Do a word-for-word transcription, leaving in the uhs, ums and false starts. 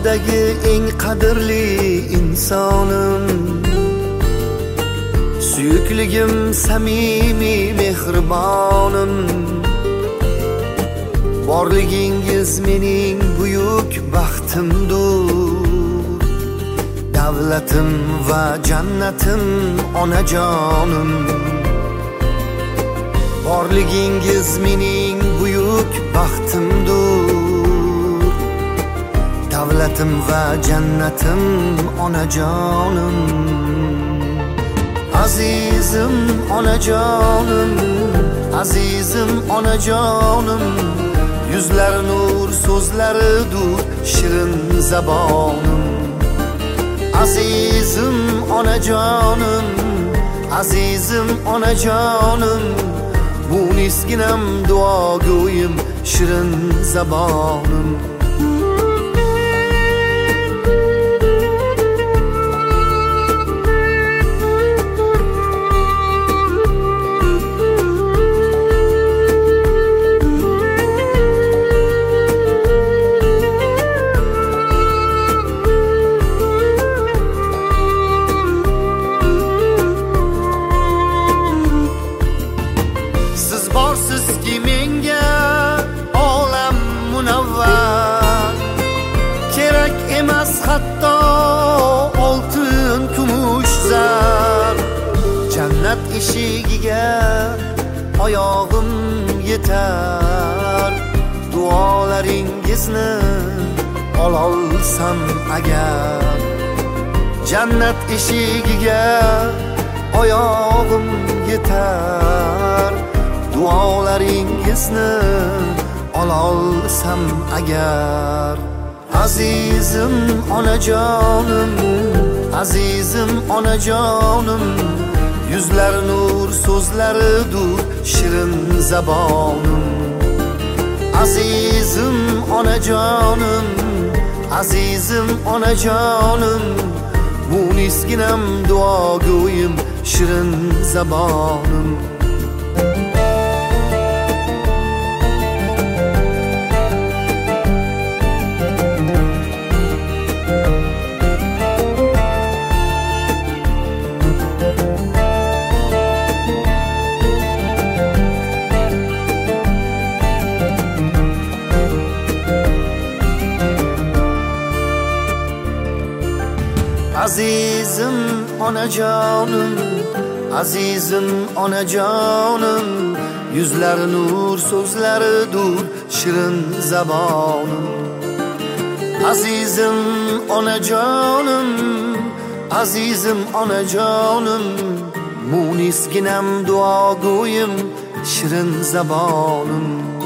olamdagi eng qadrli insonim, suyukligim, samimiy mehribonim. Borligingiz mening buyuk baxtimdir, davlatim va jannatim, onajonim. Borligingiz mening buyuk baxtimdir, davlatim va jannatim, onajonim. Azizim onajonim, azizim onajonim, yuzlari nur, so'zlaridir shirin zabonim. Azizim onajonim, azizim onajonim, bu niskinam duogo'yim, shirin zabonim. Borsizki menga olam munavvar, kerak emas hatto oltin, kumush, zar. Jannat eshigiga oyog'im yetar, duolaringizni ololsam agar. Jannat eshigiga oyog'im yetar, duolaringizni ololsam agar. Azizim onajonim, azizim onajonim, yuzlari nur, so'zlaridir shirin zabonim. Azizim onajonim, azizim onajonim, bu niskinam duogo'yim, shirin zabonim. Azizim onajonim, azizim onajonim, yuzlari nur, so'zlaridir shirin zabonim. Azizim onajonim, azizim onajonim, munisginam duogo'yim, shirin zabonim.